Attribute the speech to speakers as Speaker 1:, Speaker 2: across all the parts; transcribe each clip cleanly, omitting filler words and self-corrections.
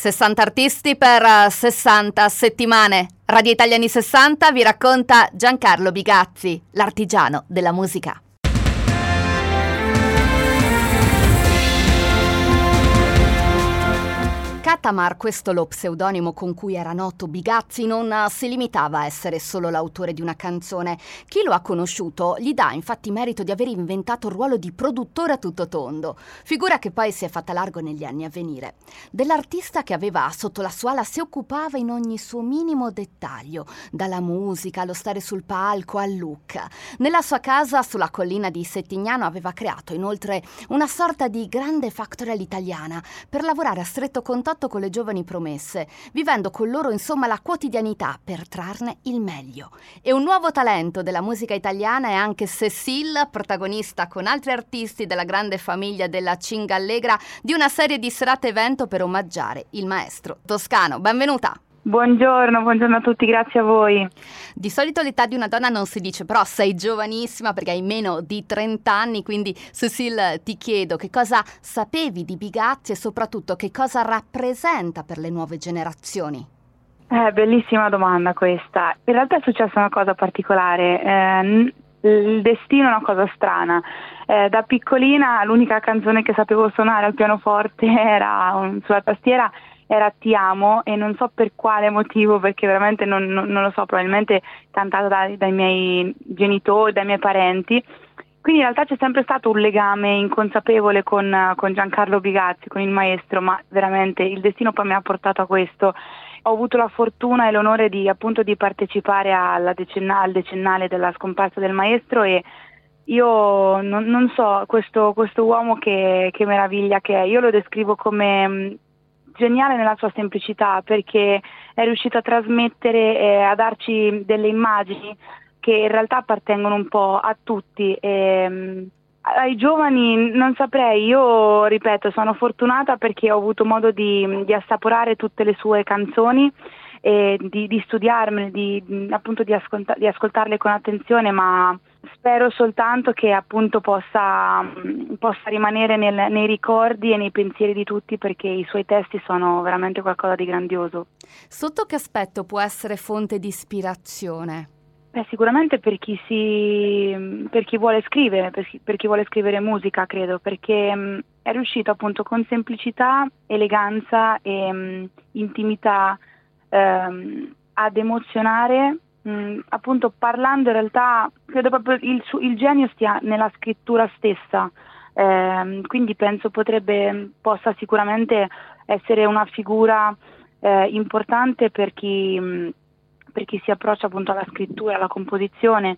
Speaker 1: 60 artisti per 60 settimane. Radio Italiani 60 vi racconta Giancarlo Bigazzi, l'artigiano della musica. Katamar, questo lo pseudonimo con cui era noto Bigazzi, non si limitava a essere solo l'autore di una canzone. Chi lo ha conosciuto gli dà infatti merito di aver inventato il ruolo di produttore a tutto tondo, figura che poi si è fatta largo negli anni a venire. Dell'artista che aveva sotto la sua ala si occupava in ogni suo minimo dettaglio, dalla musica allo stare sul palco al look. Nella sua casa sulla collina di Settignano aveva creato inoltre una sorta di grande factory all'italiana per lavorare a stretto contatto con le giovani promesse, vivendo con loro insomma la quotidianità per trarne il meglio. E un nuovo talento della musica italiana è anche Cécile, protagonista con altri artisti della grande famiglia della Cinga Allegra di una serie di serate evento per omaggiare il maestro toscano. Benvenuta!
Speaker 2: Buongiorno a tutti, grazie a voi.
Speaker 1: Di solito l'età di una donna non si dice, però sei giovanissima perché hai meno di 30 anni, quindi Cécile ti chiedo che cosa sapevi di Bigazzi e soprattutto che cosa rappresenta per le nuove generazioni?
Speaker 2: Bellissima domanda questa. In realtà è successa una cosa particolare, il destino è una cosa strana. Da piccolina l'unica canzone che sapevo suonare al pianoforte sulla tastiera era Ti amo, e non so per quale motivo, perché veramente non lo so, probabilmente cantata dai miei genitori, dai miei parenti. Quindi in realtà c'è sempre stato un legame inconsapevole con Giancarlo Bigazzi, con il maestro, ma veramente il destino poi mi ha portato a questo. Ho avuto la fortuna e l'onore di partecipare al decennale della scomparsa del maestro, e io non so, questo uomo che meraviglia che è, io lo descrivo come geniale nella sua semplicità, perché è riuscito a trasmettere, a darci delle immagini che in realtà appartengono un po' a tutti. Ai giovani non saprei, io ripeto, sono fortunata perché ho avuto modo di assaporare tutte le sue canzoni e di studiarmele, appunto di ascoltarle con attenzione, ma spero soltanto che appunto possa rimanere nei ricordi e nei pensieri di tutti, perché i suoi testi sono veramente qualcosa di grandioso.
Speaker 1: Sotto che aspetto può essere fonte di ispirazione?
Speaker 2: Sicuramente per chi vuole scrivere, per chi vuole scrivere musica, credo, perché è riuscito appunto con semplicità, eleganza e intimità ad emozionare, appunto parlando in realtà, credo proprio il genio stia nella scrittura stessa, quindi penso possa sicuramente essere una figura importante per chi si approccia appunto alla scrittura, alla composizione,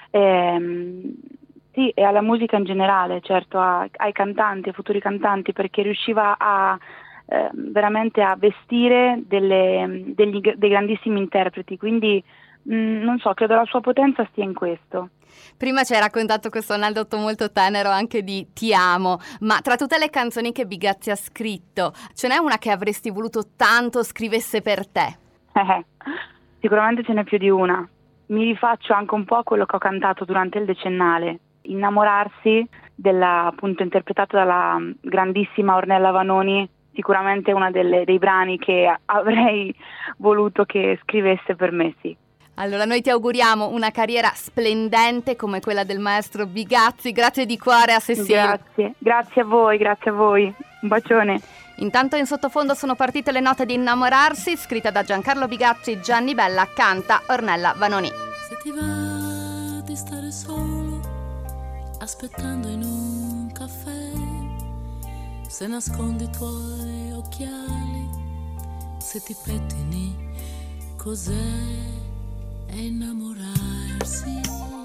Speaker 2: sì, e alla musica in generale, certo, ai cantanti, ai futuri cantanti, perché riusciva veramente a vestire dei grandissimi interpreti, quindi non so, credo la sua potenza stia in questo.
Speaker 1: Prima ci hai raccontato questo aneddoto molto tenero anche di Ti amo, ma tra tutte le canzoni che Bigazzi ha scritto, ce n'è una che avresti voluto tanto scrivesse per te?
Speaker 2: Sicuramente ce n'è più di una. Mi rifaccio anche un po' a quello che ho cantato durante il decennale. Innamorarsi, appunto interpretato dalla grandissima Ornella Vanoni, sicuramente una dei brani che avrei voluto che scrivesse per me, sì.
Speaker 1: Allora noi ti auguriamo una carriera splendente come quella del maestro Bigazzi. Grazie di cuore a Cécile.
Speaker 2: Grazie a voi, un bacione.
Speaker 1: Intanto in sottofondo sono partite le note di Innamorarsi, scritta da Giancarlo Bigazzi. Gianni Bella canta Ornella Vanoni.
Speaker 3: Se ti va di stare solo aspettando in un caffè, se nascondi i tuoi occhiali, se ti pettini, cos'è? È innamorarsi,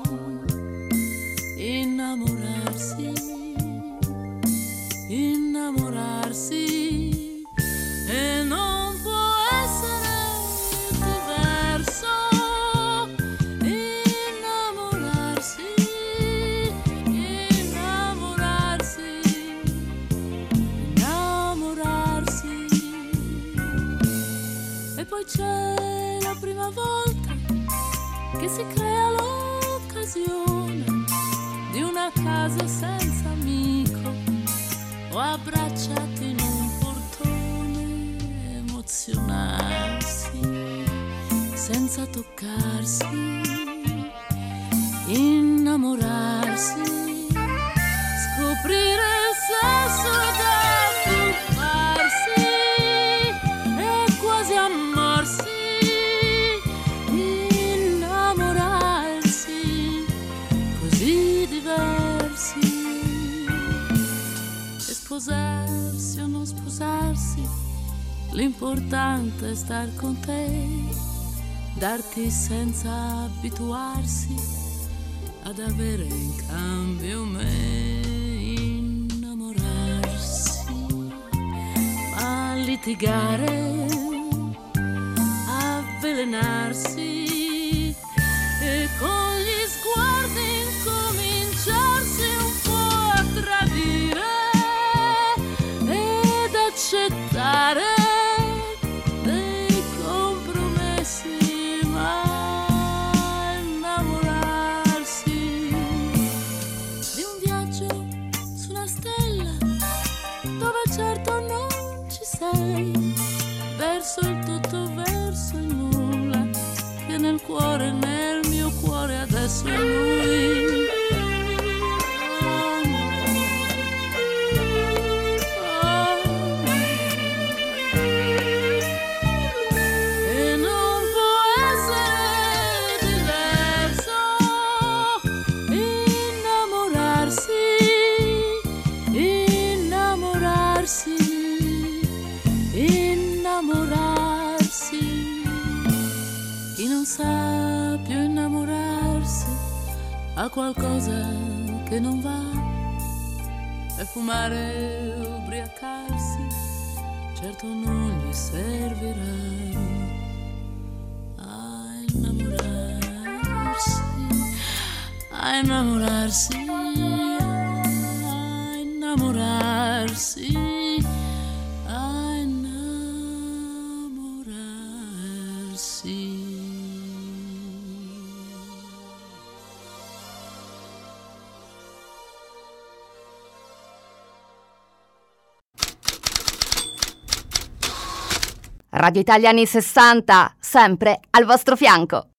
Speaker 3: e non può essere diverso. Innamorarsi. E poi c'è la prima volta che si crea l'occasione di una casa senza amico o abbracciati in un portone, emozionarsi senza toccarsi, innamorarsi, scoprire il sesso da tuffarsi e quasi amarsi, innamorarsi, così diversi, e sposarsi o non sposarsi, l'importante è star con te, darti senza abituarsi ad avere in cambio me, innamorarsi, ma litigare, avvelenarsi e con gli sguardi incominciarsi un po' a tradire ed accettare dei compromessi, ma innamorarsi di un viaggio su una stella dove certo non ci sei, verso il tutto, verso il nulla, che nel cuore, nel mio cuore adesso è lui. E non può essere diverso, innamorarsi, innamorarsi, innamorarsi. Chi non sa più innamorarsi ha qualcosa che non va, e fumare, ubriacarsi, certo non gli servirà a innamorarsi, a innamorarsi, a innamorarsi, a innamorarsi.
Speaker 1: Radio Italia anni 60, sempre al vostro fianco.